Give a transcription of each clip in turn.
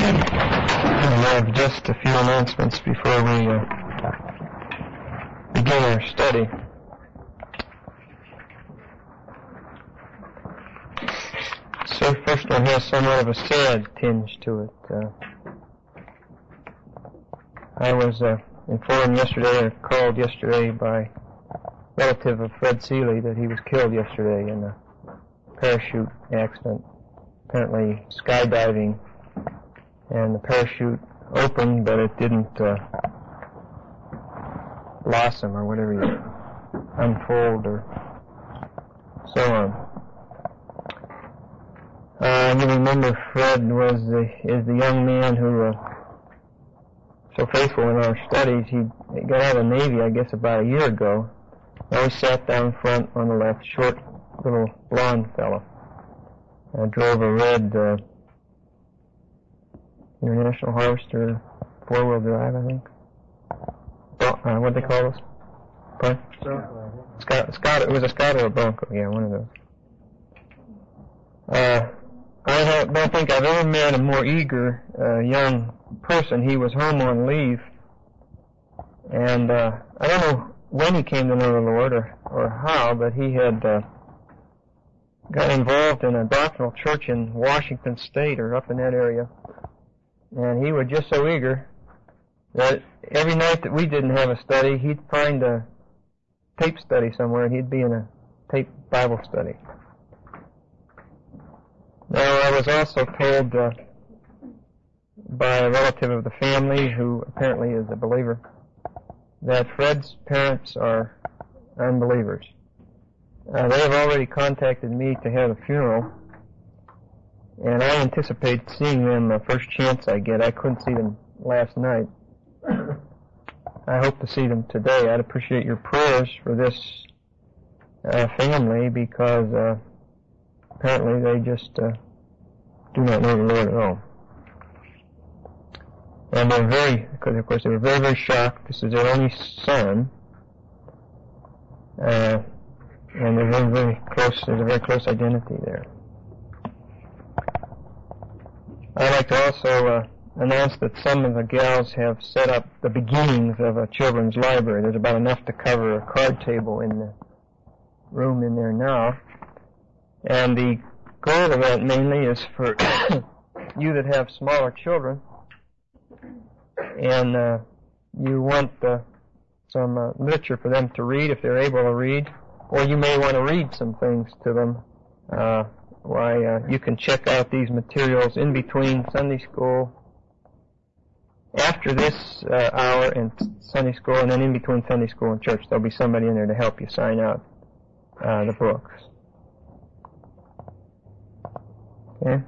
We have just a few announcements before we begin our study. So first one has somewhat of a sad tinge to it. I was informed yesterday, or called yesterday by a relative of Fred Seeley that he was killed yesterday in a parachute accident, apparently skydiving, and the parachute opened, but it didn't blossom or whatever you unfold or so on. You remember Fred is the young man who so faithful in our studies. He got out of the Navy, I guess, about a year ago. Always sat down front on the left, short little blonde fellow. Drove a red International Harvester, four-wheel drive, I think. What do they call those? Pardon? Scott. It was a Scott or a Bronco. Yeah, one of those. I don't think I've ever met a more eager young person. He was home on leave, and I don't know when he came to know the Lord or how, but he had got involved in a doctrinal church in Washington State or up in that area. And he was just so eager that every night that we didn't have a study, he'd find a tape study somewhere, and he'd be in a tape Bible study. Now, I was also told by a relative of the family, who apparently is a believer, that Fred's parents are unbelievers. They have already contacted me to have a funeral, and I anticipate seeing them the first chance I get. I couldn't see them last night. I hope to see them today. I'd appreciate your prayers for this family, because apparently they just do not know the Lord at all. And because of course they were very, very shocked. This is their only son. And they're very, very close. There's a very close identity there. I'd like to also announce that some of the gals have set up the beginnings of a children's library. There's about enough to cover a card table in the room in there now. And the goal of that mainly is for you that have smaller children, and you want some literature for them to read if they're able to read, or you may want to read some things to them. You can check out these materials in between Sunday school, after this hour and Sunday school, and then in between Sunday school and church. There'll be somebody in there to help you sign out the books. Okay.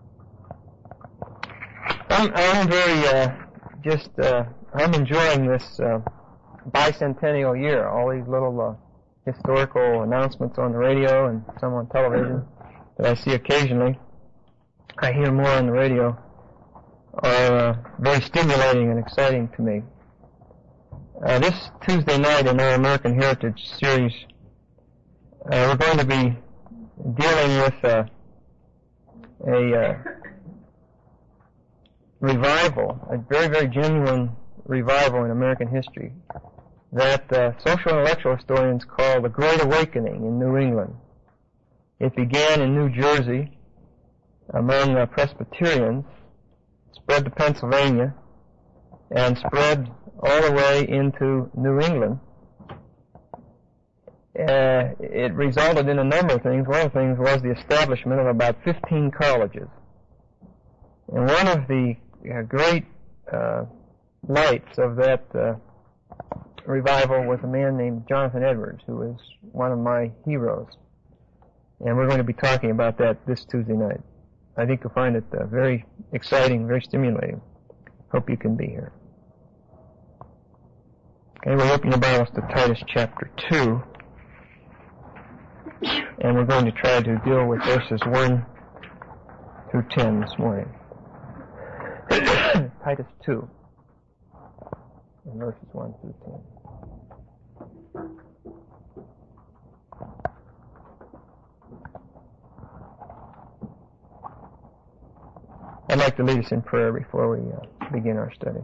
I'm very I'm enjoying this bicentennial year. All these little historical announcements on the radio and some on television that I see occasionally. I hear more on the radio, are very stimulating and exciting to me. This Tuesday night in our American Heritage series, we're going to be dealing with a revival, a very, very genuine revival in American history that social and intellectual historians call the Great Awakening in New England. It began in New Jersey among Presbyterians, spread to Pennsylvania, and spread all the way into New England. It resulted in a number of things. One of the things was the establishment of about 15 colleges. And one of the great lights of that revival was a man named Jonathan Edwards, who is one of my heroes. And we're going to be talking about that this Tuesday night. I think you'll find it very exciting, very stimulating. Hope you can be here. Okay, we'll open your Bibles to Titus chapter 2. And we're going to try to deal with verses 1 through 10 this morning. Titus 2, and verses 1 through 10. I'd like to lead us in prayer before we begin our study.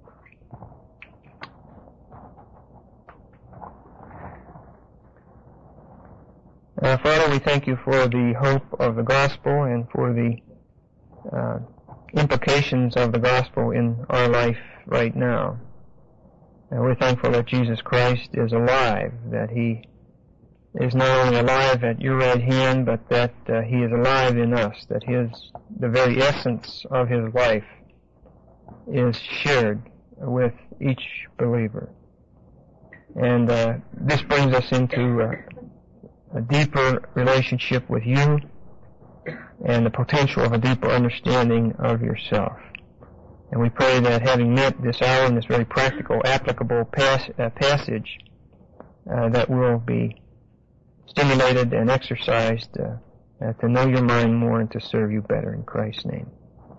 Father, we thank you for the hope of the gospel and for the implications of the gospel in our life right now. And we're thankful that Jesus Christ is alive, that He is not only alive at your right hand, but that He is alive in us, that the very essence of His life is shared with each believer. And this brings us into a deeper relationship with you and the potential of a deeper understanding of yourself. And we pray that having met this hour in this very practical, applicable passage, that we'll be stimulated and exercised to know your mind more and to serve you better in Christ's name.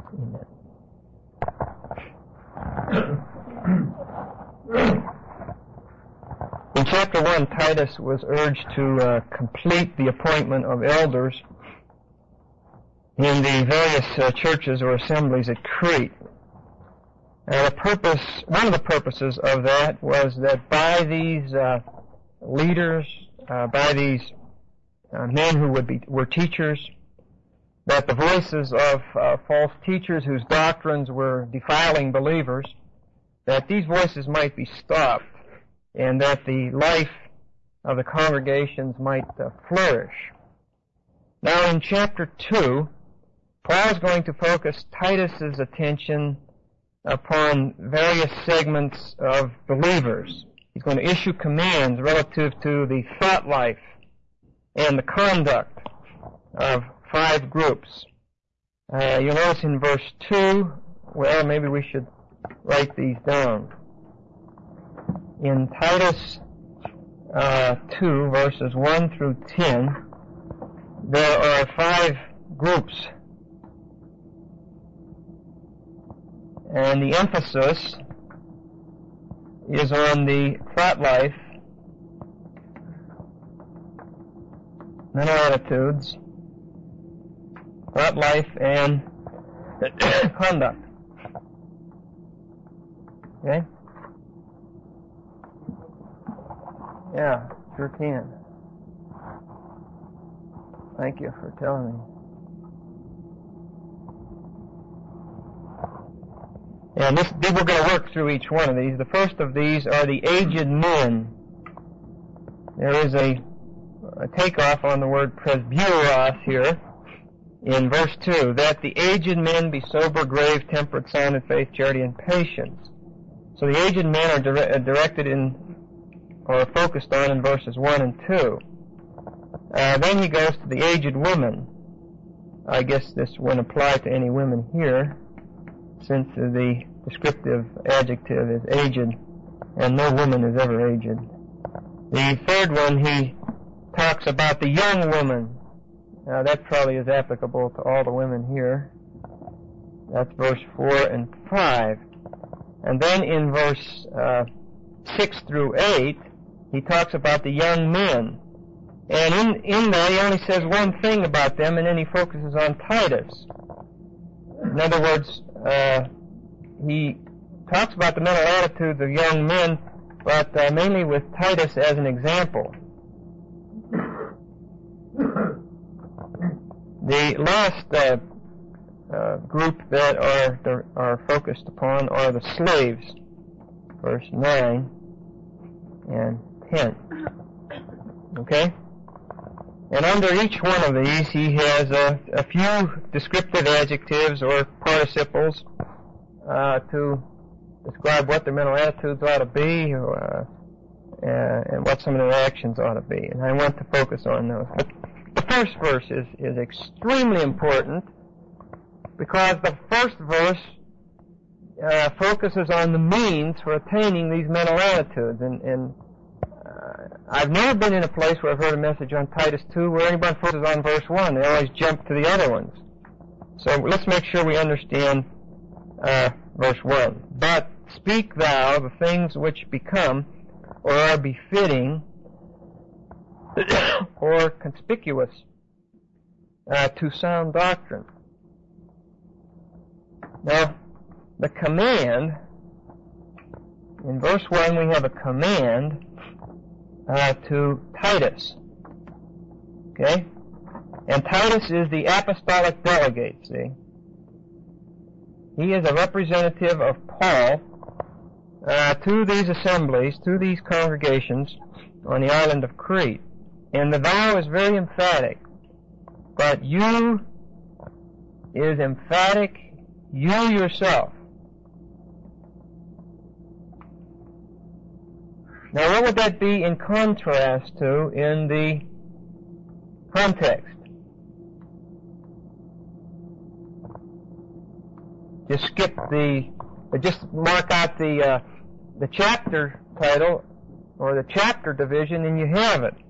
Amen. In chapter 1, Titus was urged to complete the appointment of elders in the various churches or assemblies at Crete. One of the purposes of that was that by these leaders, by these men who were teachers, that the voices of false teachers whose doctrines were defiling believers, that these voices might be stopped, and that the life of the congregations might flourish. Now in chapter 2, Paul is going to focus Titus's attention upon various segments of believers. He's going to issue commands relative to the thought life and the conduct of 5 groups. You'll notice in verse 2, well, maybe we should write these down. In Titus 2, verses 1 through 10, there are 5 groups. And the emphasis is on the thought life, mental attitudes, thought life, and conduct. Okay? Yeah, sure can. Thank you for telling me. And we're going to work through each one of these. The first of these are the aged men. There is a takeoff on the word presbyteros here in verse 2, that the aged men be sober, grave, temperate, sound in faith, charity, and patience. So the aged men are directed in, or focused on in verses 1 and 2. Then he goes to the aged women. I guess this wouldn't apply to any women here, since the descriptive adjective is aged, and no woman is ever aged. The third one, he talks about the young woman. Now that probably is applicable to all the women here. That's verse 4 and 5. And then in verse 6 through 8, he talks about the young men. And in there, he only says one thing about them, and then he focuses on Titus. In other words, he talks about the mental attitudes of young men, but mainly with Titus as an example. The last group that are focused upon are the slaves, verse 9 and 10. Okay? And under each one of these, he has a few descriptive adjectives or participles to describe what their mental attitudes ought to be, and what some of their actions ought to be. And I want to focus on those. But the first verse is extremely important, because the first verse focuses on the means for attaining these mental attitudes. And I've never been in a place where I've heard a message on Titus 2 where anybody focuses on verse 1. They always jump to the other ones. So let's make sure we understand verse 1. But speak thou the things which become or are befitting or conspicuous to sound doctrine. Now, the command, in verse 1 we have a command to Titus. Okay? And Titus is the apostolic delegate, see? He is a representative of Paul to these assemblies, to these congregations on the island of Crete. And the thou is very emphatic. But you is emphatic, you yourself. Now what would that be in contrast to in the context? Just mark out the chapter title or the chapter division and you have it.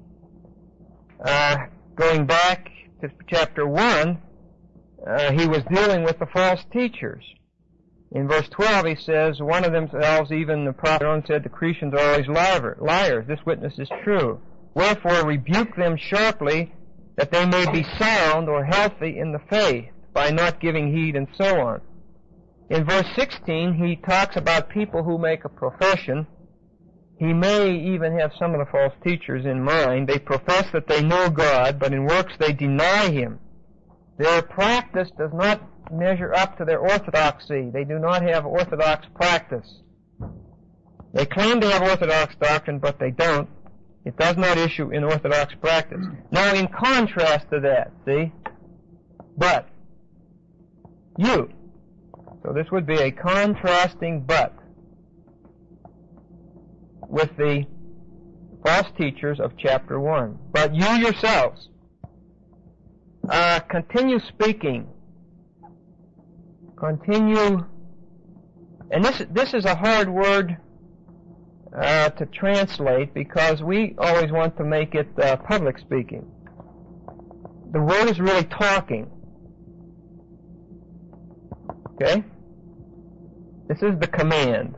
Going back to chapter 1, he was dealing with the false teachers. In verse 12 he says, one of themselves, even the prophet said, the Cretans are always liars. This witness is true. Wherefore rebuke them sharply, that they may be sound or healthy in the faith, by not giving heed, and so on. In verse 16 he talks about people who make a profession. He may even have some of the false teachers in mind. They profess that they know God, but in works they deny Him. Their practice does not measure up to their orthodoxy. They do not have orthodox practice. They claim to have orthodox doctrine, but they don't. It does not issue in orthodox practice. Now, in contrast to that, see? But, you. So this would be a contrasting but with the false teachers of chapter 1. But you yourselves, continue speaking. Continue, and this is a hard word to translate because we always want to make it public speaking. The word is really talking. Okay? This is the command.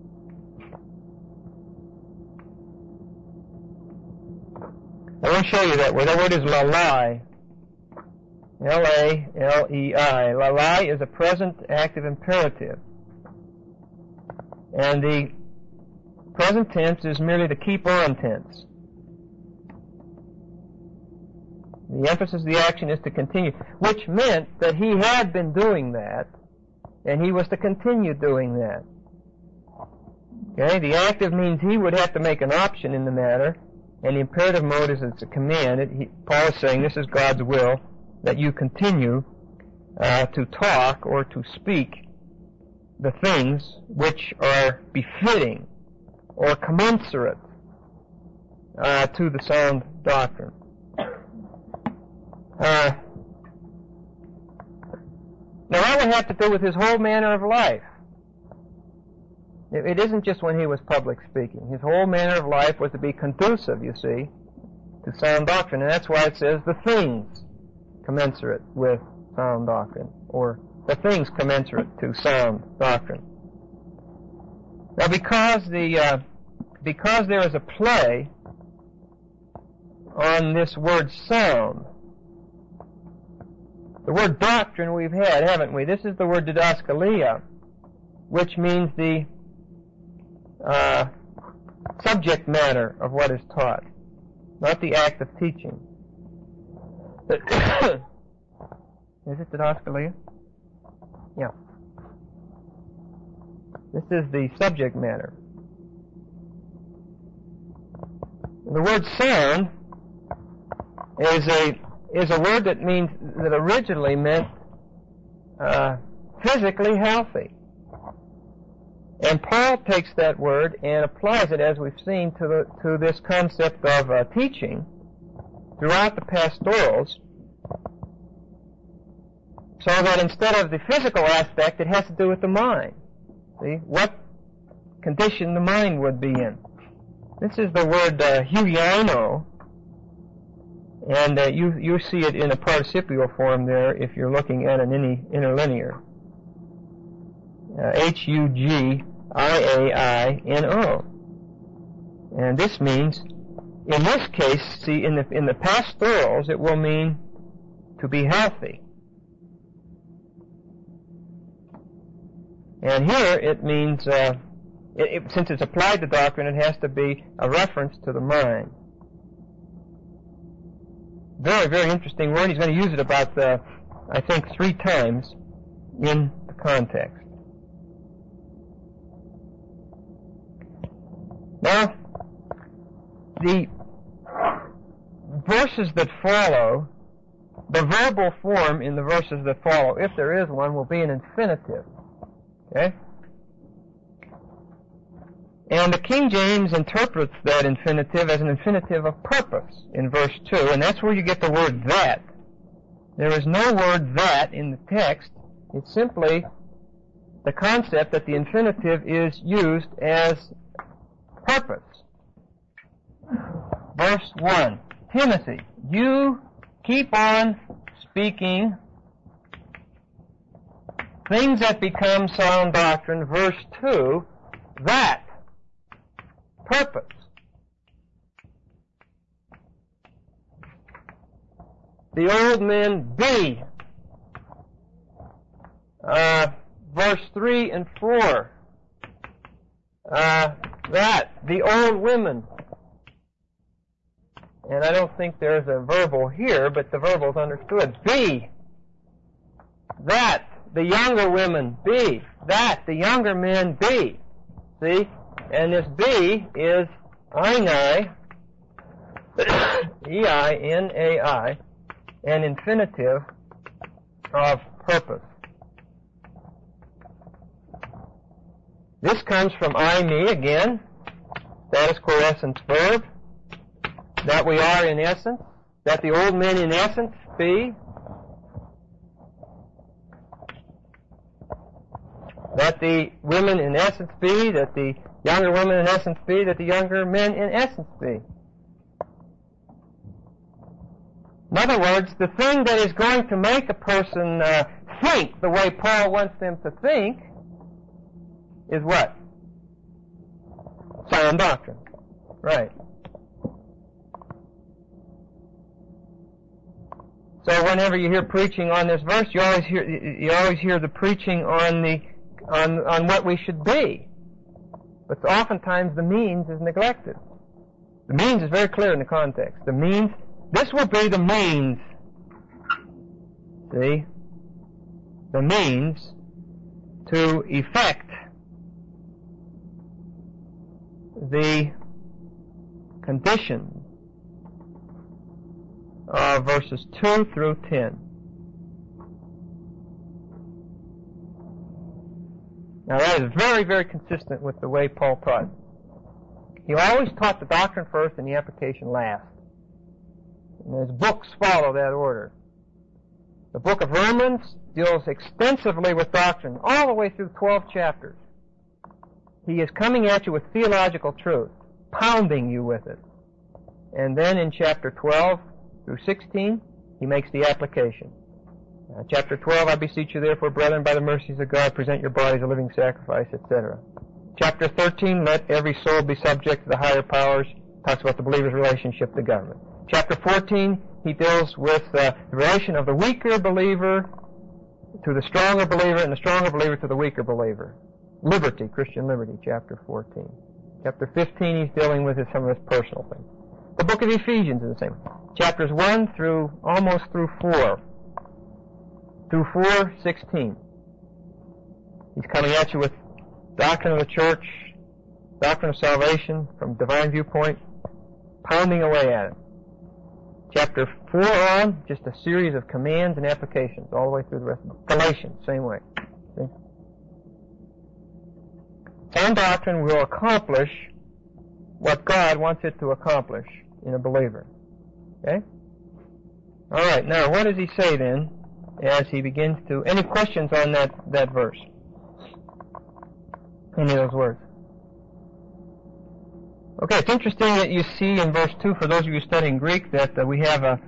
I want to show you that word. That word is lalai. L-A-L-E-I. Lalai is a present active imperative. And the present tense is merely the keep on tense. The emphasis of the action is to continue, which meant that he had been doing that, and he was to continue doing that. Okay? The active means he would have to make an option in the matter, and the imperative mode is it's a command. Paul is saying this is God's will, that you continue to talk or to speak the things which are befitting or commensurate to the sound doctrine. Now that would have to do with his whole manner of life. It isn't just when he was public speaking. His whole manner of life was to be conducive, you see, to sound doctrine. And that's why it says the things commensurate with sound doctrine, or the things commensurate to sound doctrine. Now, because there is a play on this word sound, the word doctrine we've had, haven't we? This is the word didaskalia, which means the subject matter of what is taught, not the act of teaching. Is it didaskalia? Yeah. This is the subject matter. The word sound is a word that originally meant physically healthy. And Paul takes that word and applies it, as we've seen, to this concept of teaching throughout the pastorals, so that instead of the physical aspect, it has to do with the mind. See? What condition the mind would be in. This is the word huiano, and you see it in a participial form there if you're looking at an interlinear. Hugiaino. And this means, in this case, see, in the pastorals, it will mean to be healthy. And here it means, since it's applied to doctrine, it has to be a reference to the mind. Very, very interesting word. He's going to use it about, I think, 3 times in the context. Now, the verses that follow, the verbal form in the verses that follow, if there is one, will be an infinitive. Okay? And the King James interprets that infinitive as an infinitive of purpose in verse 2, and that's where you get the word that. There is no word that in the text. It's simply the concept that the infinitive is used as purpose. Verse 1, Timothy, you keep on speaking things that become sound doctrine. Verse 2, that purpose. The old men be. Verse 3 and 4. That. The old women. And I don't think there's a verbal here, but the verbal is understood. Be. That. The younger women be. That. The younger men be. See? And this be is einai, E-I-N-A-I, an infinitive of purpose. This comes from I, me, again, status quo essence verb, that we are in essence, that the old men in essence be, that the women in essence be, that the younger women in essence be, that the younger men in essence be. In other words, the thing that is going to make a person think the way Paul wants them to think is what? Sound doctrine. Right. So whenever you hear preaching on this verse, you always hear the preaching on what we should be. But oftentimes the means is neglected. The means is very clear in the context. The means, this will be the means. See? The means to effect the condition of verses 2 through 10. Now that is very, very consistent with the way Paul taught. He always taught the doctrine first and the application last. And his books follow that order. The book of Romans deals extensively with doctrine, all the way through 12 chapters. He is coming at you with theological truth, pounding you with it. And then in chapter 12 through 16, he makes the application. Chapter 12, I beseech you therefore, brethren, by the mercies of God, present your bodies a living sacrifice, etc. Chapter 13, let every soul be subject to the higher powers, talks about the believer's relationship to government. Chapter 14, he deals with the relation of the weaker believer to the stronger believer, and the stronger believer to the weaker believer. Liberty, Christian liberty, chapter 14. Chapter 15, he's dealing with some of his personal things. The book of Ephesians is the same. Chapters 1 through, almost through 4. Through 4:16. He's coming at you with doctrine of the church, doctrine of salvation from divine viewpoint, pounding away at it. Chapter 4 on, just a series of commands and applications all the way through the rest of it. Galatians, same way. See? Sound doctrine will accomplish what God wants it to accomplish in a believer. Okay? All right, now what does he say then as he begins to... Any questions on that verse? Any of those words? Okay, it's interesting that you see in verse 2, for those of you studying Greek, that we have a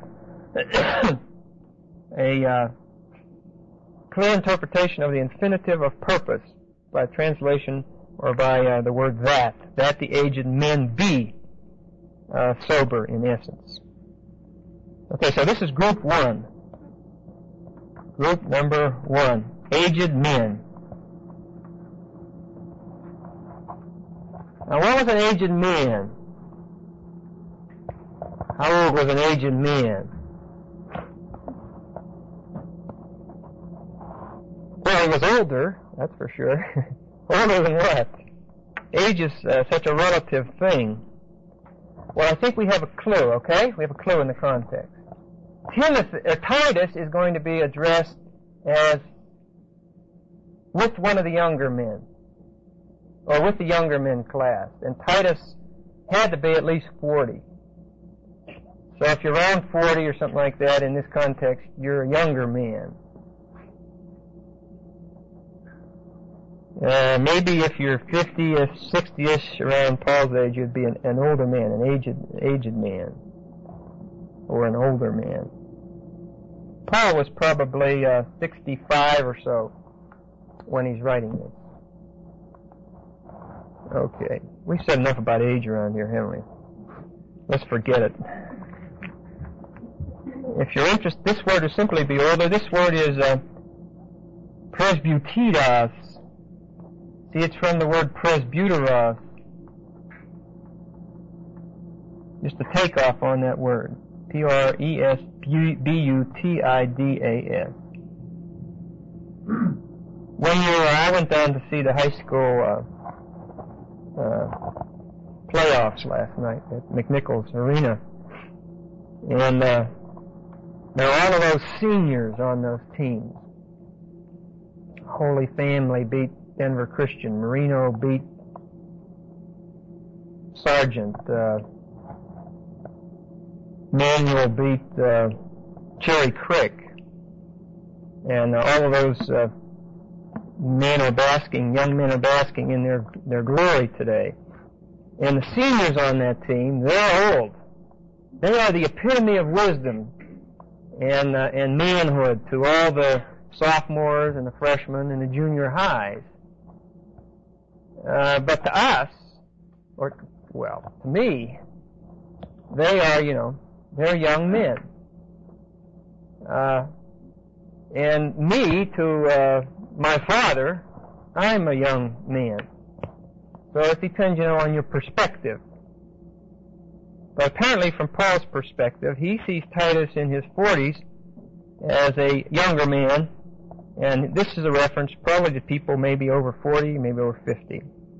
clear interpretation of the infinitive of purpose by translation or by the word that the aged men be sober in essence. Okay, so this is group 1. Group number 1, aged men. Now, what was an aged man? How old was an aged man? Well, he was older, that's for sure. Older than what? Age is such a relative thing. Well, I think we have a clue, okay? We have a clue in the context. Titus is going to be addressed as with one of the younger men, or with the younger men class. And Titus had to be at least 40. So if you're around 40 or something like that in this context, you're a younger man. Maybe if you're 50-ish, 60-ish, around Paul's age, you'd be an older man, an aged man, or an older man. Paul was probably 65 or so when he's writing this. Okay, we've said enough about age around here, haven't we? Let's forget it. If you're interested, this word will simply be older. This word is presbyteros. See, it's from the word presbyteros. Just a takeoff on that word. Presbytidas. I went down to see the high school playoffs last night at McNichols Arena. And there were all of those seniors on those teams. Holy Family beat Denver Christian. Marino beat Sargent. Manual beat Cherry Creek. And all of those young men are basking in their glory today. And the seniors on that team, they're old. They are the epitome of wisdom and manhood to all the sophomores and the freshmen and the junior highs. But to us, to me, they are, they're young men. And me, to my father, I'm a young man. So it depends, on your perspective. But apparently from Paul's perspective, he sees Titus in his 40s as a younger man, and this is a reference probably to people maybe over 40, maybe over 50.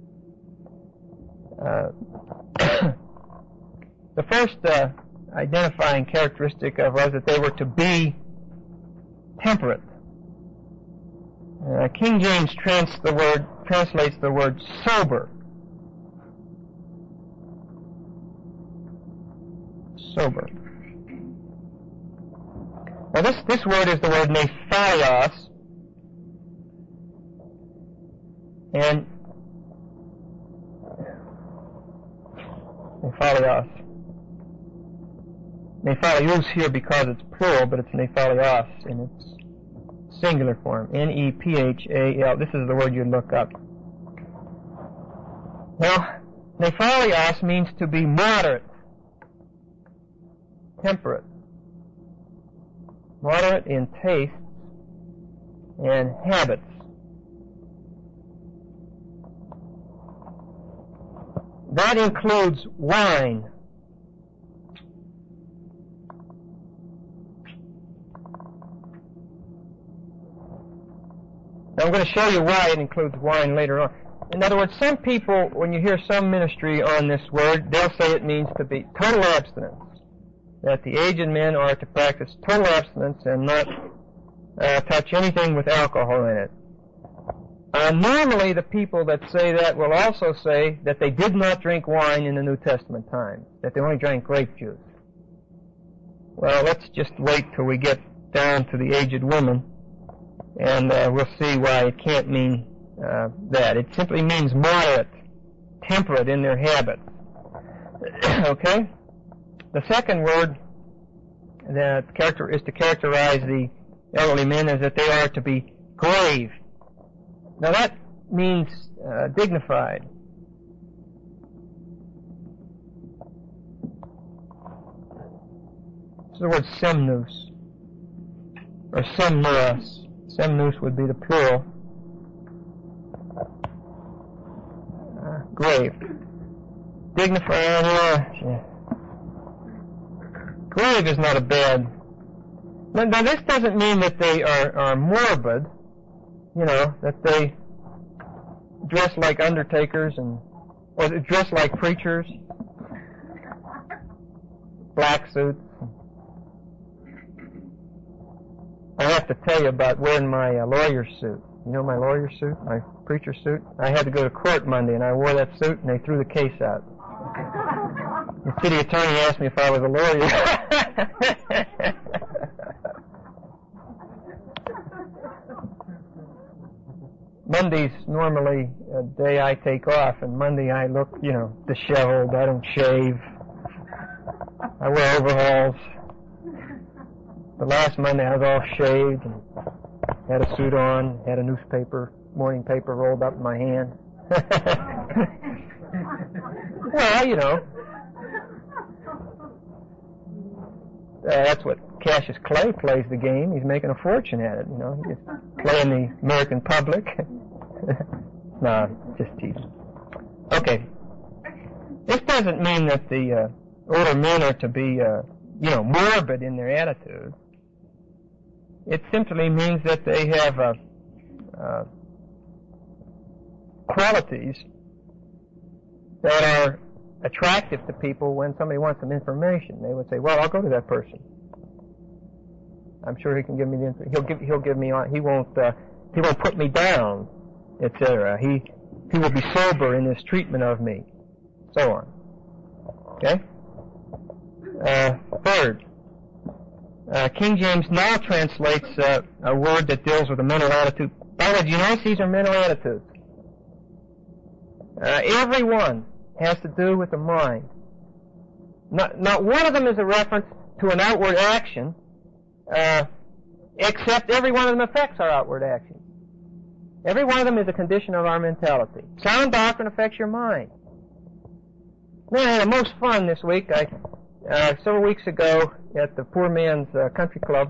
The first identifying characteristic was that they were to be temperate. King James translates the word sober. Sober. Now this word is the word nephalios, and nephalios here because it's plural, but it's nephalios in its singular form. Nephal. This is the word you'd look up. Now, nephalios means to be moderate, temperate, moderate in tastes and habits. That includes wine. Now I'm going to show you why it includes wine later on. In other words, some people, when you hear some ministry on this word, they'll say it means to be total abstinence. That the aged men are to practice total abstinence and not touch anything with alcohol in it. Normally the people that say that will also say that they did not drink wine in the New Testament times, that they only drank grape juice. Well, let's just wait till we get down to the aged women, and we'll see why it can't mean that. It simply means moderate, temperate in their habits. Okay? The second word that is to characterize the elderly men is that they are to be grave. Now that means dignified. It's the word semnus, or semnuos. Semnus would be the plural. Grave. dignified. Grave is not a bad. Now this doesn't mean that they are morbid. That they dress like undertakers or dress like preachers, black suits. I have to tell you about wearing my lawyer's suit. You know my lawyer's suit, my preacher's suit? I had to go to court Monday, and I wore that suit, and they threw the case out. The city attorney asked me if I was a lawyer. Monday's normally a day I take off, and Monday I look, disheveled. I don't shave. I wear overalls. The last Monday I was all shaved and had a suit on, had a morning paper rolled up in my hand. Well, that's what Cassius Clay plays the game. He's making a fortune at it, He's playing the American public. No, just teasing. Okay. This doesn't mean that the older men are to be, morbid in their attitude. It simply means that they have qualities that are attractive to people. When somebody wants some information, they would say, "Well, I'll go to that person. I'm sure he can give me the information. He'll give me on. He won't put me down, etc. He will be sober in his treatment of me, so on." Okay. Third, King James now translates a word that deals with a mental attitude. By the way, do you notice these are mental attitudes? Every one has to do with the mind. Not one of them is a reference to an outward action, except every one of them affects our outward action. Every one of them is a condition of our mentality. Sound doctrine affects your mind. Man, I had the most fun this week. Several weeks ago at the Poor Man's Country Club,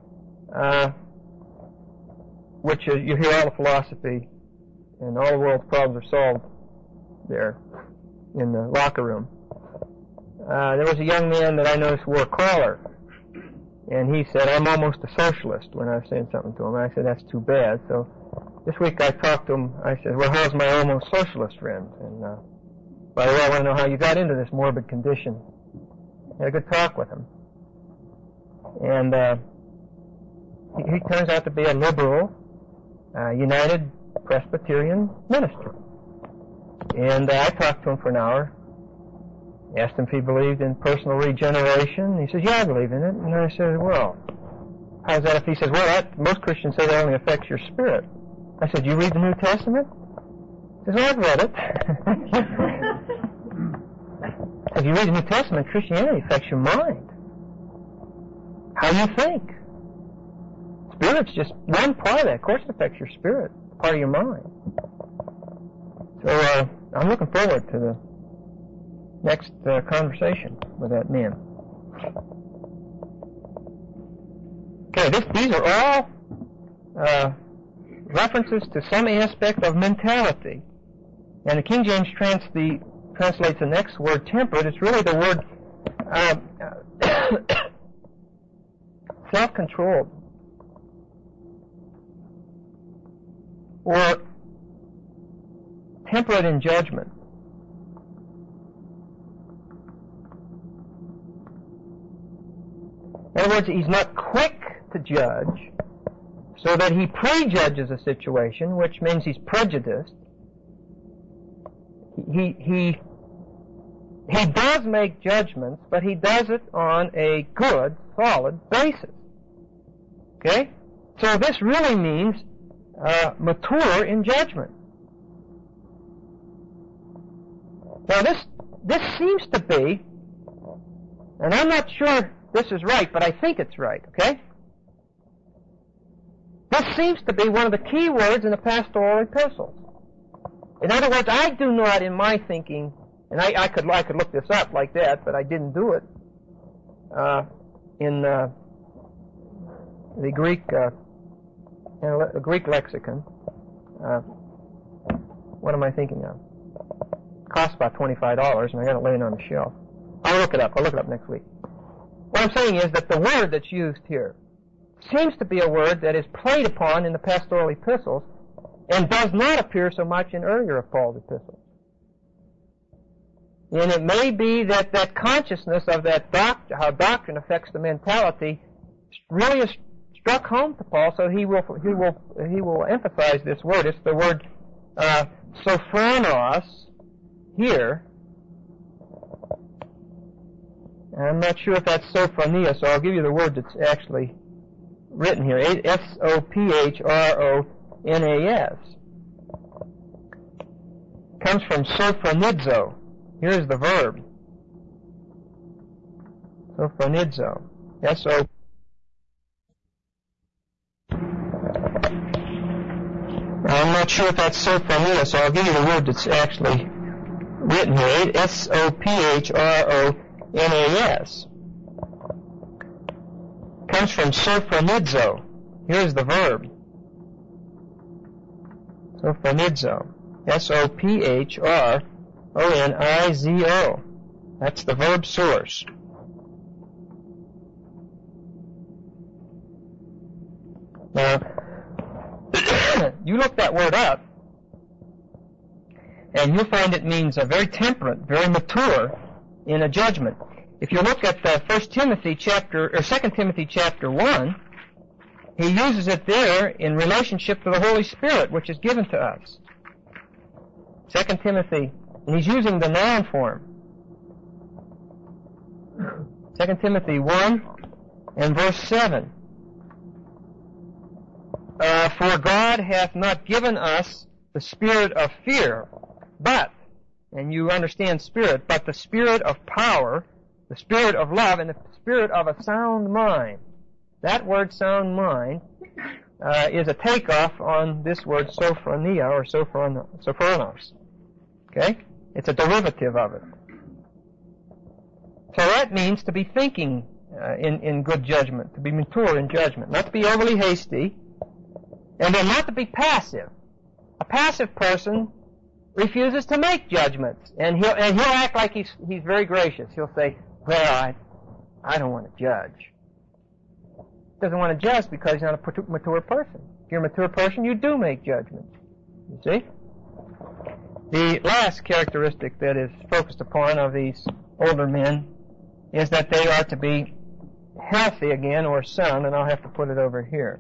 which you hear all the philosophy and all the world's problems are solved there in the locker room. There was a young man that I noticed wore a collar, and he said, "I'm almost a socialist," when I was saying something to him. I said, "That's too bad." So this week I talked to him. I said, "Well, how's my almost socialist friend?" And by the way, I want to know how you got into this morbid condition. Had a good talk with him. And he turns out to be a liberal, United Presbyterian minister. And I talked to him for an hour, asked him if he believed in personal regeneration. He says, "Yeah, I believe in it." And I said, "Well, how's that if he says, well, most Christians say that only affects your spirit." I said, "You read the New Testament?" He says, "Well, I've read it." If you read the New Testament, Christianity affects your mind. How you think. Spirit's just one part of that. Of course it affects your spirit, part of your mind. So I'm looking forward to the next conversation with that man. Okay, these are all references to some aspect of mentality. And the King James translates the next word, temperate. It's really the word self-controlled, or temperate in judgment. In other words, he's not quick to judge, so that he prejudges a situation, which means he's prejudiced. He does make judgments, but he does it on a good, solid basis. Okay? So this really means mature in judgment. Now this seems to be, and I'm not sure this is right, but I think it's right, okay? This seems to be one of the key words in the pastoral epistles. In other words, I do not, in my thinking, and I could look this up like that, but I didn't do it, in the Greek lexicon. What am I thinking of? costs about $25, and I got it laying on the shelf. I'll look it up. I'll look it up next week. What I'm saying is that the word that's used here seems to be a word that is played upon in the pastoral epistles and does not appear so much in earlier of Paul's epistles. And it may be that that consciousness of that how doctrine affects the mentality really is struck home to Paul, so he will emphasize this word. It's the word sophronos here. I'm not sure if that's sophronia, so I'll give you the word that's actually written here. S-O-P-H-R-O-N-A-S. Comes from sophronidzo. Here's the verb. Sophronidzo. S-O. I'm not sure if that's sophronia, so I'll give you the word that's actually written here. S-O-P-H-R-O-N-A-S. Comes from sophronidzo. Here's the verb. Sophronidzo. S-O-P-H-R-O-N-I-Z-O. That's the verb source. Now, you look that word up, and you'll find it means a very temperate, very mature in a judgment. If you look at 2 Timothy chapter 1, he uses it there in relationship to the Holy Spirit, which is given to us. 2 Timothy, and he's using the noun form. 2 Timothy 1 and verse 7. For God hath not given us the spirit of fear, but, and you understand spirit, but the spirit of power, the spirit of love, and the spirit of a sound mind. That word sound mind is a takeoff on this word sophronia or sophronos. Okay? It's a derivative of it. So that means to be thinking in good judgment, to be mature in judgment, not to be overly hasty, and then not to be passive. A passive person refuses to make judgments, and he'll act like he's very gracious. He'll say, "Well, I don't want to judge." Doesn't want to judge because he's not a mature person. If you're a mature person, you do make judgments. You see? The last characteristic that is focused upon of these older men is that they are to be healthy again, or sound, and I'll have to put it over here.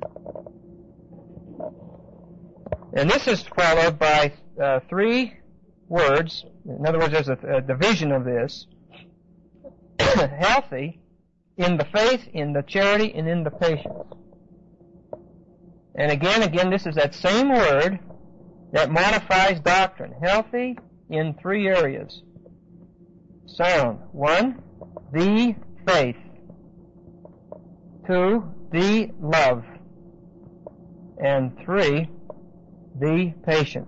And this is followed by 3 words. In other words, there's a division of this. Healthy in the faith, in the charity, and in the patience. And again, this is that same word that modifies doctrine. Healthy in 3 areas. Sound. 1, the faith. 2, the love. And 3, the patience.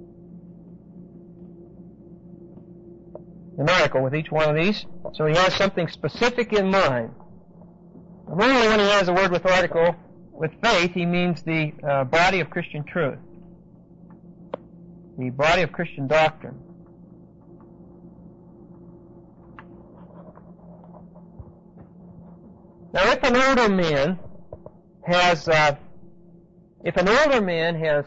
An article with each one of these, so he has something specific in mind. Normally when he has a word with article, with faith, he means the body of Christian truth. The body of Christian doctrine. Now if an older man has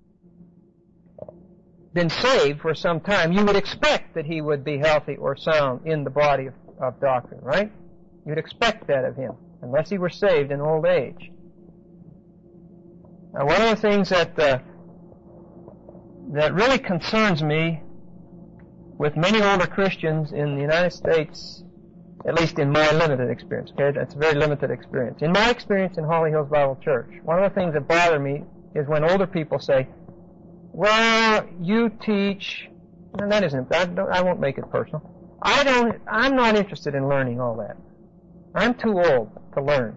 been saved for some time, you would expect that he would be healthy or sound in the body of doctrine, right? You'd expect that of him, unless he were saved in old age. Now, one of the things that really concerns me with many older Christians in the United States, at least in my limited experience, okay, that's a very limited experience. In my experience in Holly Hills Bible Church, one of the things that bother me is when older people say, "Well, you teach," and that isn't, I won't make it personal. I'm not interested in learning all that. I'm too old to learn.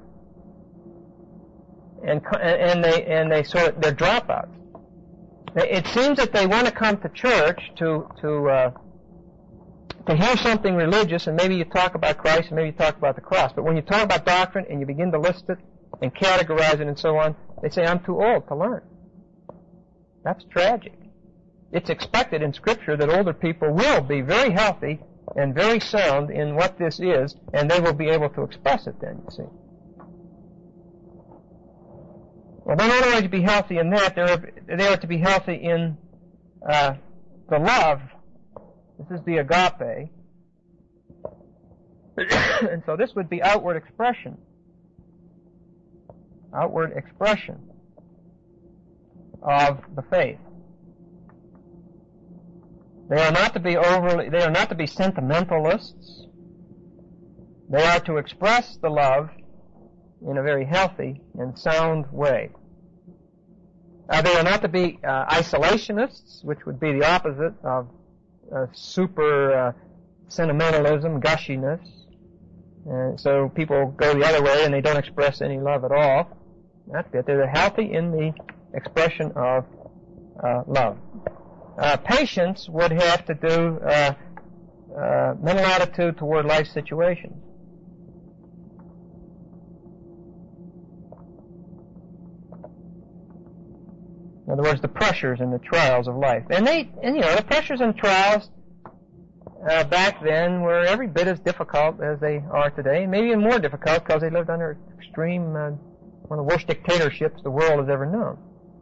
And they're dropouts. It seems that they want to come to church to hear something religious, and maybe you talk about Christ, and maybe you talk about the cross. But when you talk about doctrine and you begin to list it and categorize it and so on, they say, "I'm too old to learn." That's tragic. it's expected in Scripture that older people will be very healthy and very sound in what this is, and they will be able to express it then, you see. Well, they not only to be healthy in that, they are to be healthy in the love. This is the agape. And so this would be outward expression. Outward expression of the faith. They are not to be sentimentalists. They are to express the love in a very healthy and sound way. They are not to be isolationists, which would be the opposite of super sentimentalism, gushiness. So people go the other way and they don't express any love at all. That's it. They're healthy in the expression of love. Patience would have to do mental attitude toward life situations. In other words, the pressures and the trials of life. And the pressures and trials back then were every bit as difficult as they are today, and maybe even more difficult because they lived under extreme, one of the worst dictatorships the world has ever known.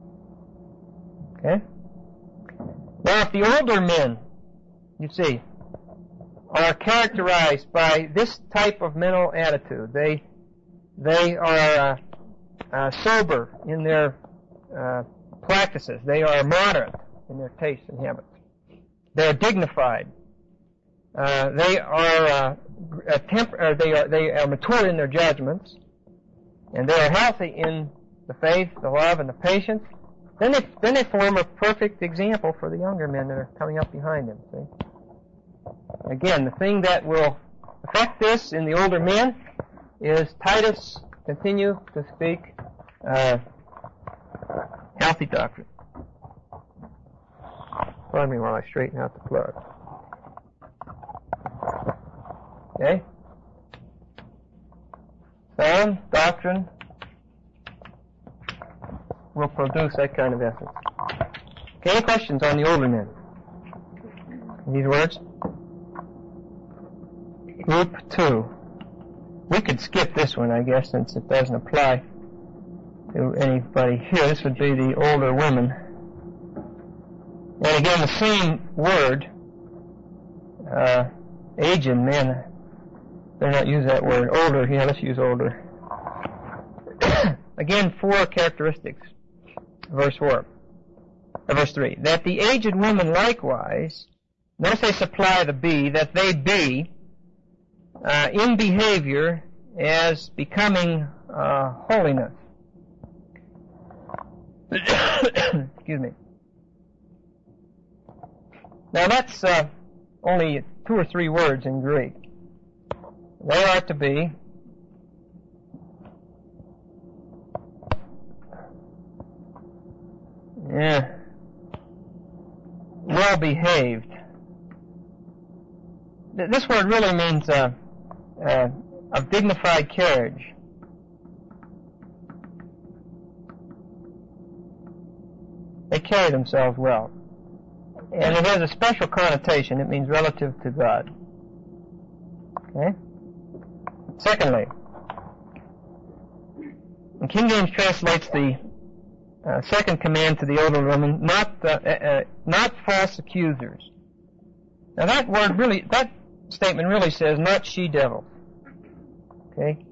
Okay? Now, if the older men, you see, are characterized by this type of mental attitude, they are sober in their practices. They are moderate in their tastes and habits. They are dignified. They are mature in their judgments, and they are healthy in the faith, the love, and the patience. Then they form a perfect example for the younger men that are coming up behind them. See? Again, the thing that will affect this in the older men is Titus continue to speak healthy doctrine. Pardon me while I straighten out the plug. Okay? Sound doctrine will produce that kind of essence. Okay, any questions on the older men? These words? Group 2. We could skip this one, I guess, since it doesn't apply to anybody here. This would be the older women. And again, the same word, aged men, better not use that word. Older, yeah, let's use older. Again, 4 characteristics. Verse 3. That the aged women likewise, notice they supply the be, that they be in behavior as becoming holiness. Excuse me. Now that's only 2 or 3 words in Greek. They are to be well behaved. This word really means of dignified carriage. They carry themselves well. And it has a special connotation. It means relative to God. Okay? Secondly, King James translates the second command to the older women, not false accusers. Now that statement really says not she-devils. Okay?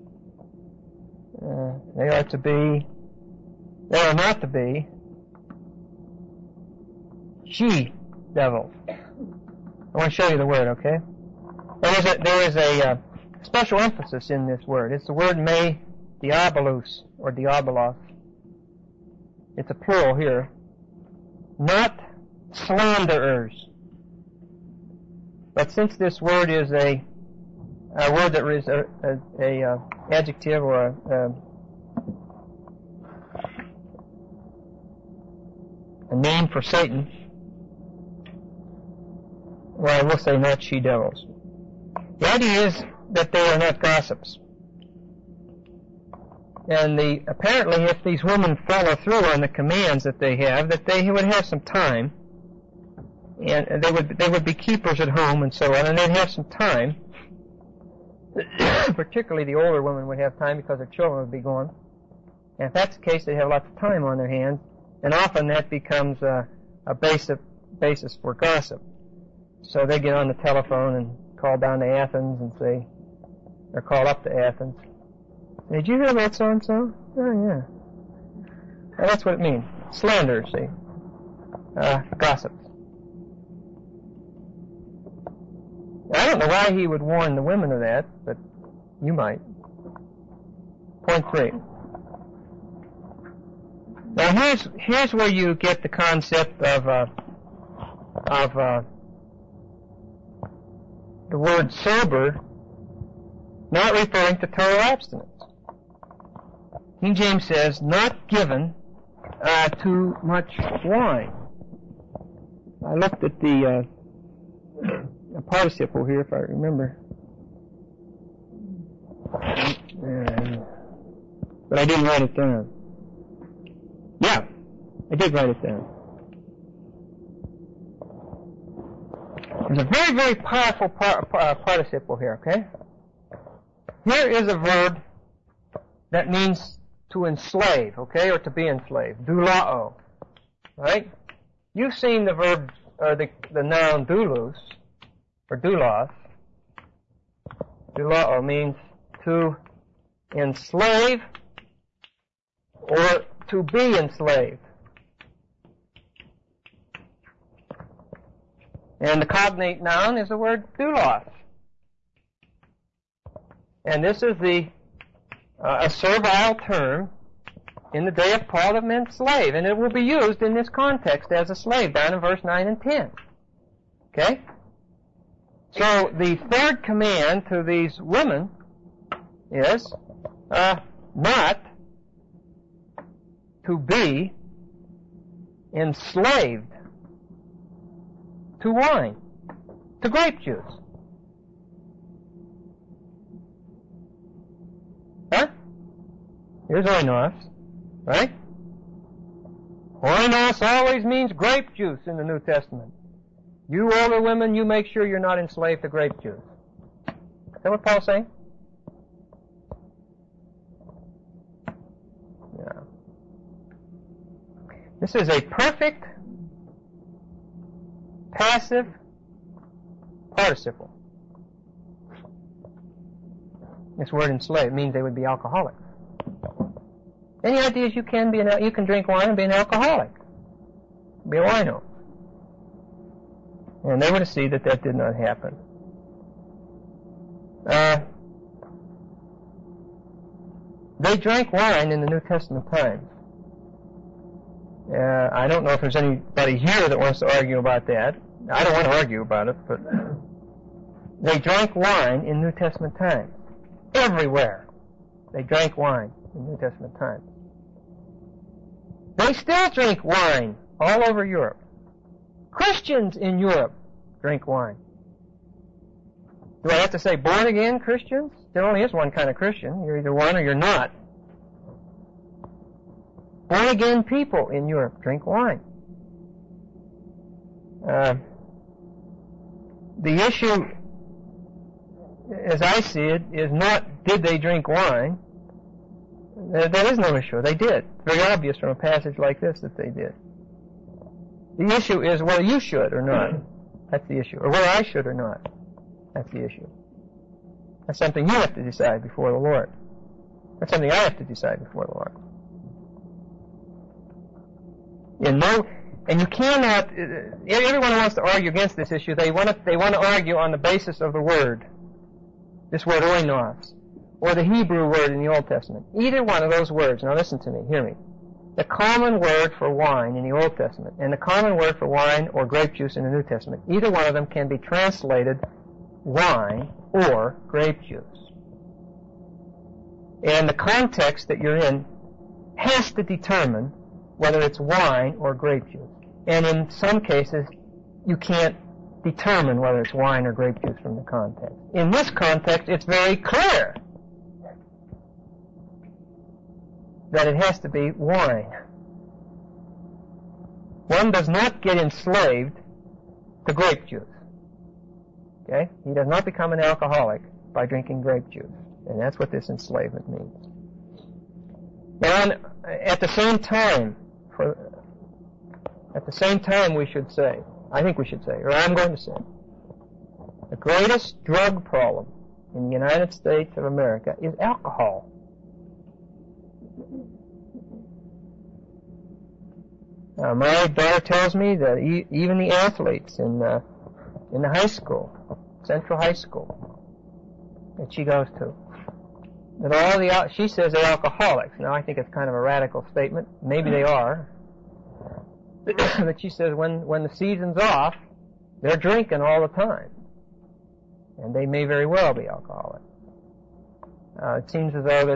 They are not to be she-devils. I want to show you the word, okay? There is a special emphasis in this word. It's the word me diabolus, or diabolos. It's a plural here. Not slanderers. But since this word is a word that is a adjective or a name for Satan, well, we'll say not she-devils. The idea is that they are not gossips. And apparently if these women follow through on the commands that they have, that they would have some time and they would be keepers at home and so on, and they'd have some time. Particularly the older women would have time because their children would be gone. And if that's the case, they have lots of time on their hands, and often that becomes a basis for gossip. So they get on the telephone and call down to Athens and say, or call up to Athens. Did you hear about so-and-so? Oh, yeah. Well, that's what it means. Slander, see. Gossip. I don't know why he would warn the women of that, but you might. Point 3. Now here's where you get the concept of the word sober not referring to total abstinence. King James says, not given too much wine. I looked at the participle here, if I remember. But I didn't write it down. Yeah, I did write it down. There's a very, very powerful participle here, okay? Here is a verb that means to enslave, okay, or to be enslaved. Doulao, right? You've seen the verb, or the noun doulos, or doulos. Doulao means to enslave or to be enslaved. And the cognate noun is the word doulos. And this is a servile term in the day of Paul that meant slave. And it will be used in this context as a slave down in verse 9 and 10. Okay? So the third command to these women is not to be enslaved to wine, to grape juice. Huh? Here's oinos, right? Oinos always means grape juice in the New Testament. You older women, you make sure you're not enslaved to grape juice. Is that what Paul's saying? Yeah. This is a perfect passive participle. This word enslaved means they would be alcoholics. Any ideas you can drink wine and be an alcoholic? Be a wino. And they were to see that that did not happen. They drank wine in the New Testament times. I don't know if there's anybody here that wants to argue about that. I don't want to argue about it, but they drank wine in New Testament times. Everywhere they drank wine in New Testament times. They still drink wine all over Europe. Christians in Europe drink wine. Do I have to say born-again Christians? There only is one kind of Christian. You're either one or you're not. Born-again people in Europe drink wine. The issue, as I see it, is not did they drink wine. There is no issue. They did. It's very obvious from a passage like this that they did. The issue is whether you should or not. That's the issue. Or whether I should or not. That's the issue. That's something you have to decide before the Lord. That's something I have to decide before the Lord. And you cannot. Everyone who wants to argue against this issue, they want to argue on the basis of the word, this word oinos, or the Hebrew word in the Old Testament. Either one of those words. Now listen to me. Hear me. The common word for wine in the Old Testament and the common word for wine or grape juice in the New Testament, either one of them can be translated wine or grape juice. And the context that you're in has to determine whether it's wine or grape juice. And in some cases, you can't determine whether it's wine or grape juice from the context. In this context, it's very clear that it has to be wine. One does not get enslaved to grape juice. Okay? He does not become an alcoholic by drinking grape juice. And that's what this enslavement means. And at the same time, we should say, I think we should say, or I'm going to say, the greatest drug problem in the United States of America is alcohol. My daughter tells me that even the athletes in the high school, Central High School, that she goes to, that she says they're alcoholics. Now, I think it's kind of a radical statement. Maybe they are. But she says when the season's off, they're drinking all the time. And they may very well be alcoholic. It seems as though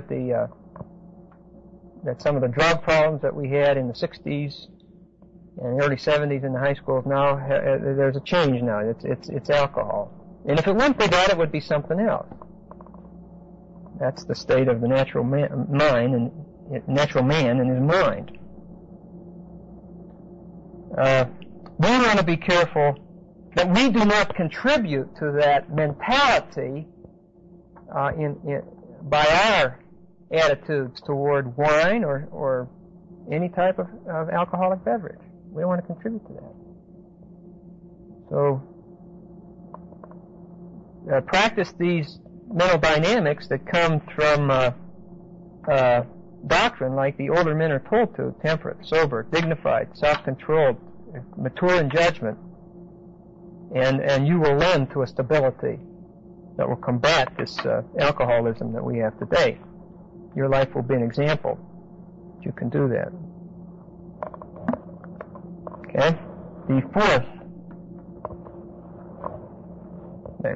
that some of the drug problems that we had in the 60s and the early 70s in the high schools now, there's a change now. It's alcohol. And if it weren't for that, it would be something else. That's the state of the natural man in his mind. We want to be careful that we do not contribute to that mentality by our attitudes toward wine or any type of alcoholic beverage. We don't want to contribute to that. So practice these mental dynamics that come from doctrine, like the older men are told to: temperate, sober, dignified, self-controlled, mature in judgment, and you will lend to a stability that will combat this alcoholism that we have today. Your life will be an example that you can do that. Okay? The fourth thing.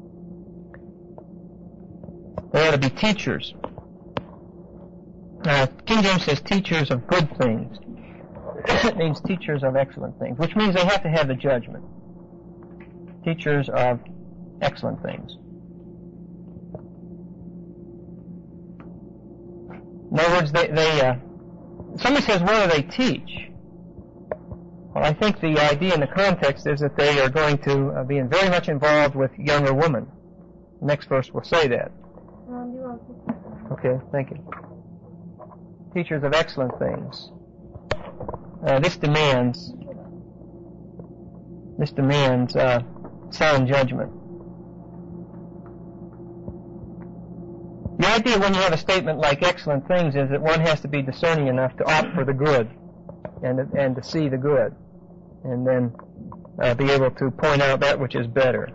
They ought to be teachers. King James says teachers of good things. It means teachers of excellent things, which means they have to have the judgment. Teachers of excellent things. In other words, somebody says, what do they teach? Well, I think the idea in the context is that they are going to be very much involved with younger women. The next verse will say that. Okay, thank you. Teachers of excellent things. This demands sound judgment. The idea when you have a statement like excellent things is that one has to be discerning enough to opt for the good and to see the good, and then be able to point out that which is better.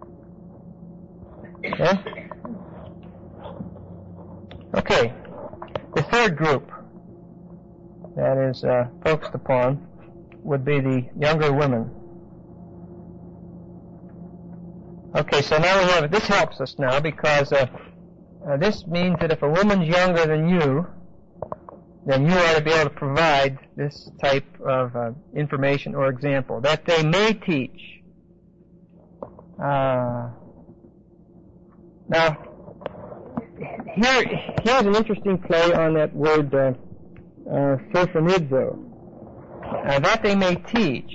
Okay. The third group that is focused upon would be the younger women. Okay, so now we have it. This helps us now because this means that if a woman's younger than you, then you ought to be able to provide this type of information or example that they may teach. Now, here's an interesting play on that word sophonizo. That they may teach.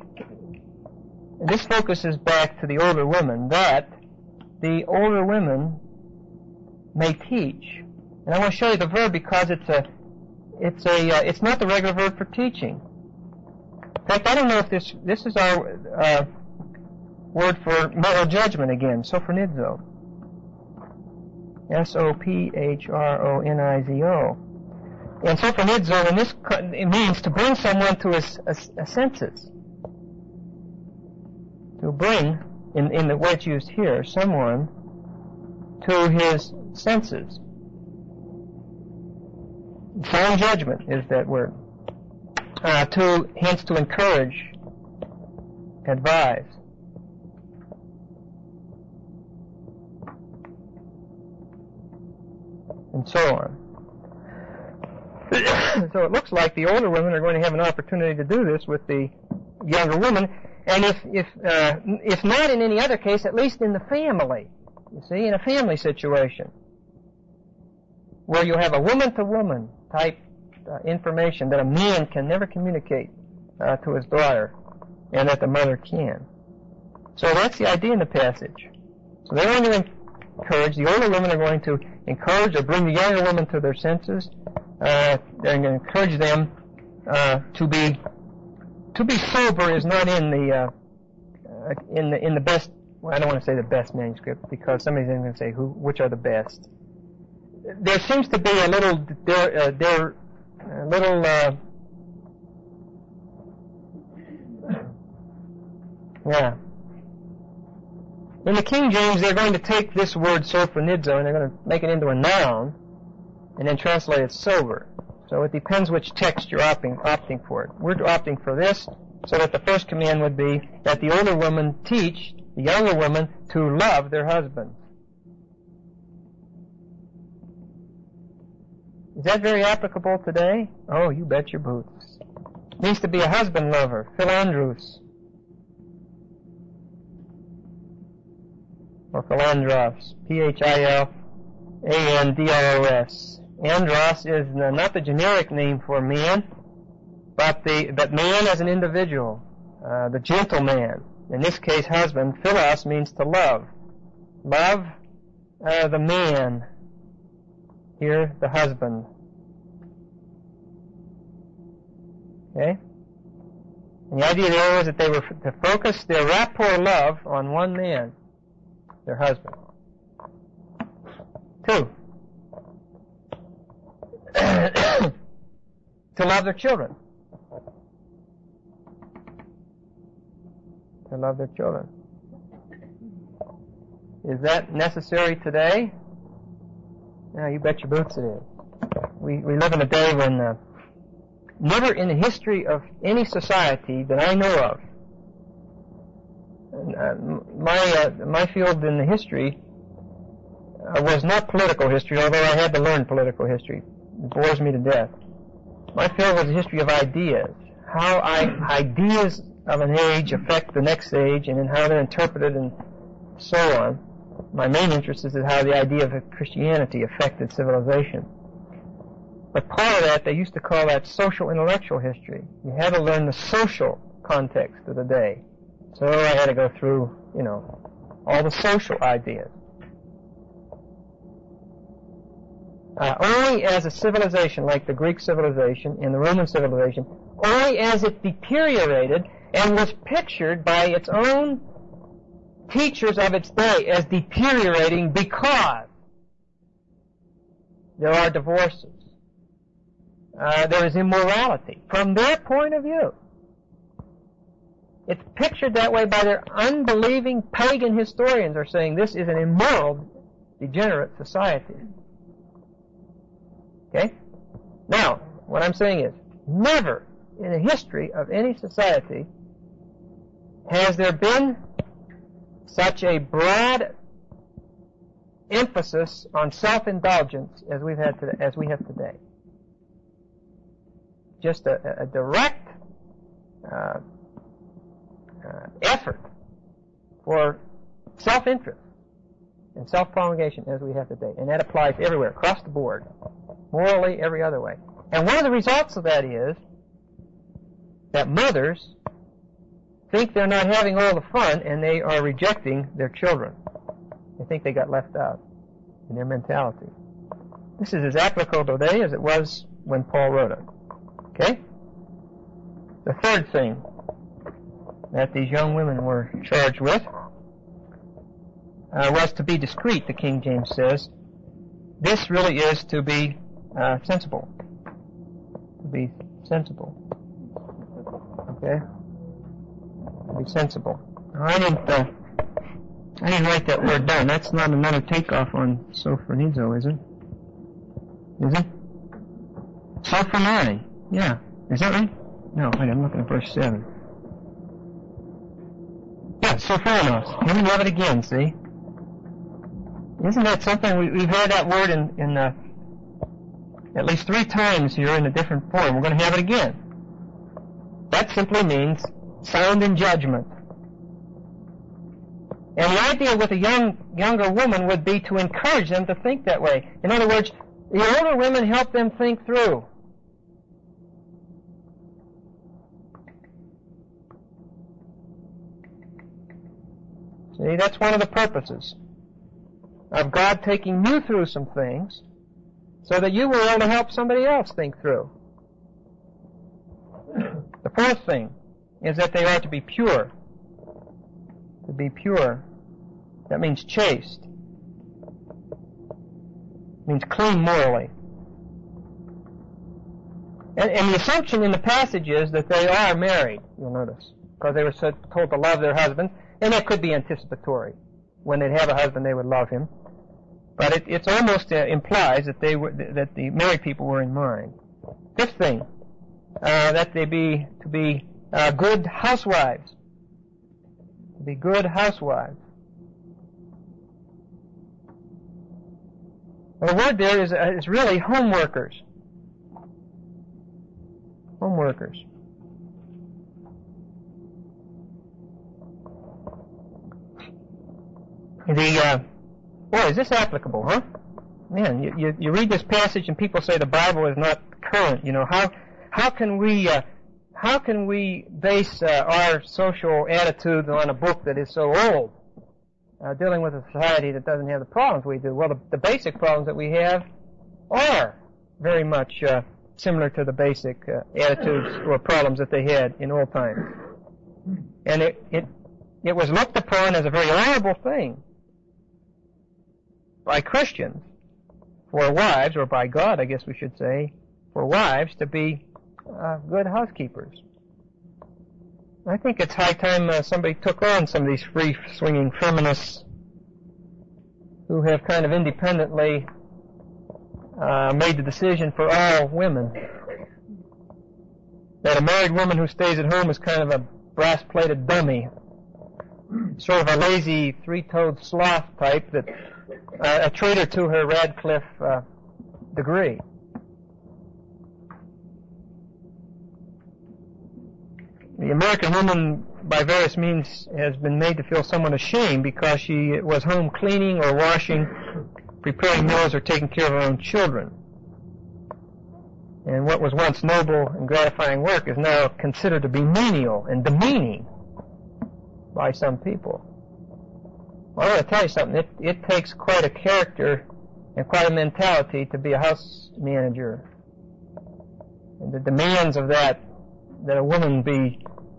This focuses back to the older women, that the older women may teach. And I want to show you the verb because it's not the regular verb for teaching. In fact, I don't know if this is our word for moral judgment again, sophonizo. Sophronizo. And sophonizo it means to bring someone to his senses. To bring, in the way it's used here, someone to his senses. Sound judgment is that word. Hence to encourage, advise. And so on. So it looks like the older women are going to have an opportunity to do this with the younger women, and if not in any other case, at least in the family. You see, in a family situation, where you have a woman-to-woman type information that a man can never communicate to his daughter, and that the mother can. So that's the idea in the passage. So they're going to encourage, the older women are going to encourage or bring the younger women to their senses. They're going to encourage them to be sober is not in the best. Well, I don't want to say the best manuscript because somebody's going to say which are the best. There seems to be a little yeah. In the King James, they're going to take this word sophronizo and they're going to make it into a noun and then translate it sober. So it depends which text you're opting for. We're opting for this, so that the first command would be that the older women teach the younger women to love their husbands. Is that very applicable today? Oh, you bet your boots. It means to be a husband lover, philandros. Or philandros, P-H-I-L-A-N-D-R-O-S. Andros is not the generic name for man, but man as an individual, the gentleman. In this case, husband. Philos means to love. Love the man. Here, the husband. Okay? And the idea there was that they were to focus their rapport love on one man, their husband. 2. To love their children. To love their children. Is that necessary today? Yeah, you bet your boots it is. We live in a day when never in the history of any society that I know of, my field in the history was not political history, although I had to learn political history. It bores me to death. My field was the history of ideas, how ideas of an age affect the next age, and then how they're interpreted and so on. My main interest is in how the idea of Christianity affected civilization. But part of that, they used to call that social intellectual history. You had to learn the social context of the day. So I had to go through, all the social ideas. Only as a civilization like the Greek civilization and the Roman civilization, only as it deteriorated and was pictured by its own teachers of its day as deteriorating because there are divorces. There is immorality. From their point of view, it's pictured that way by their unbelieving pagan historians are saying this is an immoral, degenerate society. Okay? Now, what I'm saying is, never in the history of any society has there been such a broad emphasis on self-indulgence as we have today. Just a direct effort for self-interest and self-prolongation as we have today. And that applies everywhere, across the board, morally, every other way. And one of the results of that is that mothers think they're not having all the fun and they are rejecting their children. They think they got left out in their mentality. This is as applicable today as it was when Paul wrote it. Okay? The third thing that these young women were charged with was to be discreet, the King James says. This really is to be sensible. To be sensible. Okay? To be sensible. Now, I didn't write that word down. That's not another takeoff on sophronizo, is it? Is it? Sophronai. Yeah. Is that right? No, wait, I'm looking at verse 7. Yeah, sophronos. Here we have it again, see? Isn't that something? We've heard that word in at least 3 times here in a different form. We're going to have it again. That simply means sound in judgment. And the idea with a younger woman would be to encourage them to think that way. In other words, the older women help them think through. See, that's one of the purposes of God taking you through some things so that you were able to help somebody else think through. The fourth thing is that they are to be pure. To be pure. That means chaste. It means clean morally. And the assumption in the passage is that they are married, you'll notice, because they were told to love their husband, and that could be anticipatory. When they'd have a husband, they would love him. But it almost implies that that the married people were in mind. Fifth thing, that they be to be good housewives. To be good housewives. Well, the word there is really home workers. Home workers. Boy, is this applicable, huh? Man, you read this passage and people say the Bible is not current. You know, how can we base our social attitudes on a book that is so old, dealing with a society that doesn't have the problems we do? Well, the basic problems that we have are very much similar to the basic attitudes or problems that they had in old times. And it was looked upon as a very honorable thing by Christians for wives, or by God, I guess we should say, for wives to be good housekeepers. I think it's high time somebody took on some of these free-swinging feminists who have kind of independently made the decision for all women that a married woman who stays at home is kind of a brass-plated dummy, sort of a lazy, three-toed sloth type that a traitor to her Radcliffe degree. The American woman, by various means, has been made to feel somewhat ashamed because she was home cleaning or washing, preparing meals, or taking care of her own children. And what was once noble and gratifying work is now considered to be menial and demeaning by some people. Well, I want to tell you something. It takes quite a character and quite a mentality to be a house manager. And the demands of that a woman be,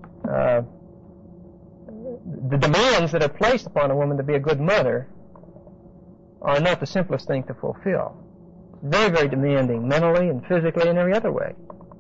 the demands that are placed upon a woman to be a good mother are not the simplest thing to fulfill. Very, very demanding, mentally and physically and every other way.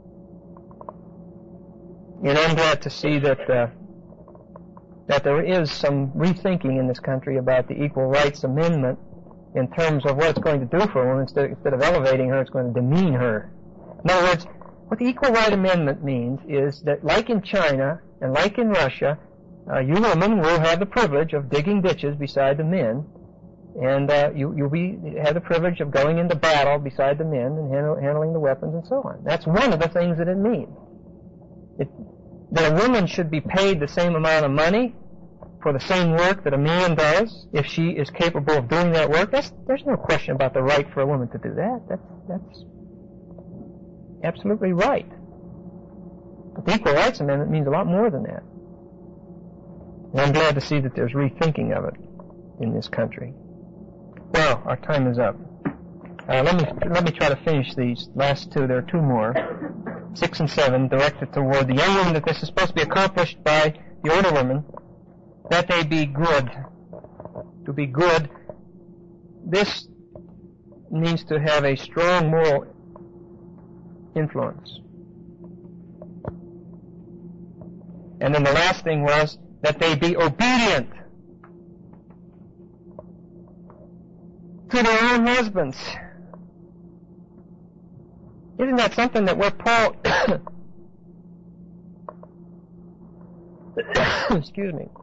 And I'm glad to see that there is some rethinking in this country about the Equal Rights Amendment in terms of what it's going to do for a woman. Instead of elevating her, it's going to demean her. In other words, what the Equal Right Amendment means is that, like in China and like in Russia, you women will have the privilege of digging ditches beside the men, and you'll have the privilege of going into battle beside the men and handling the weapons and so on. That's one of the things that it means. That a woman should be paid the same amount of money for the same work that a man does if she is capable of doing that work. There's no question about the right for a woman to do that. That's absolutely right. But the Equal Rights Amendment means a lot more than that. And I'm glad to see that there's rethinking of it in this country. Well, our time is up. Let me try to finish these last two. There are two more. 6 and 7, directed toward the young woman, that this is supposed to be accomplished by the older woman, that they be good. To be good, this means to have a strong moral influence. And then the last thing was that they be obedient to their own husbands. Isn't that something that where Paul excuse me,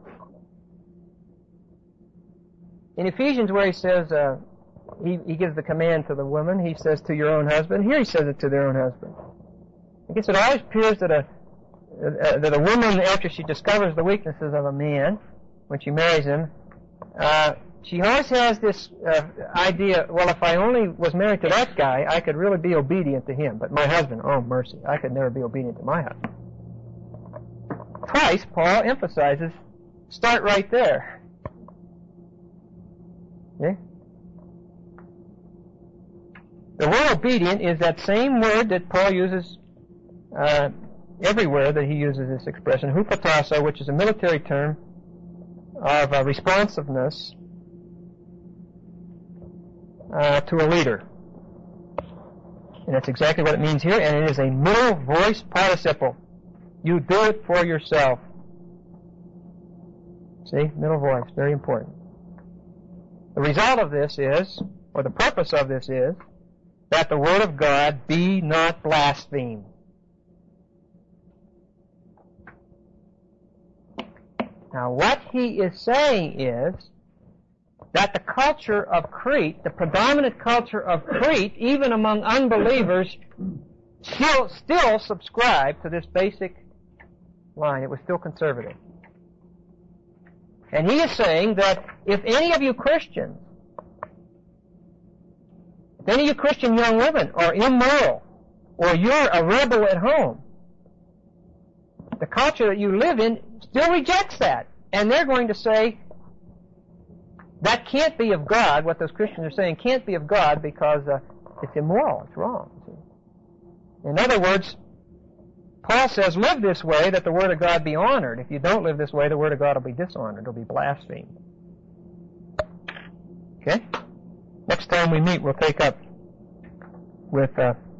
in Ephesians, where he says he gives the command to the woman, he says to your own husband. Here he says it to their own husband. I guess it always appears that a woman, after she discovers the weaknesses of a man when she marries him, she always has this idea, well, if I only was married to that guy, I could really be obedient to him. But my husband, oh mercy, I could never be obedient to my husband. Twice, Paul emphasizes, start right there. Okay? The word obedient is that same word that Paul uses everywhere that he uses this expression, hupotasso, which is a military term of responsiveness to a leader. And that's exactly what it means here, and it is a middle voice participle. You do it for yourself. See? Middle voice, very important. The result of this is, or the purpose of this is, that the Word of God be not blasphemed. Now, what he is saying is that the culture of Crete, the predominant culture of Crete, even among unbelievers, still subscribed to this basic line. It was still conservative. And he is saying that if any of you Christians, if any of you Christian young women are immoral, or you're a rebel at home, the culture that you live in still rejects that. And they're going to say, that can't be of God. What those Christians are saying can't be of God because it's immoral. It's wrong. In other words, Paul says, live this way that the Word of God be honored. If you don't live this way, the Word of God will be dishonored. It will be blasphemed. Okay? Next time we meet, we'll take up with